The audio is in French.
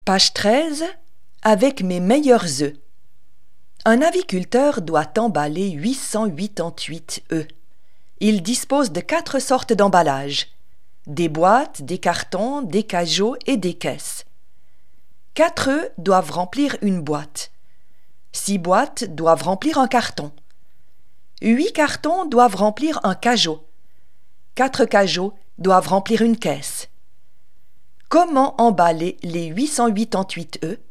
Page 13. Avec mes meilleurs œufs. Un aviculteur doit emballer 888 œufs. Il dispose de 4 sortes d'emballages: des boîtes, des cartons, des cajots et des caisses. 4 œufs doivent remplir une boîte. 6 boîtes doivent remplir un carton. 8 cartons doivent remplir un cajot. 4 cajots doivent remplir une caisse. Comment emballer les 888 œufs?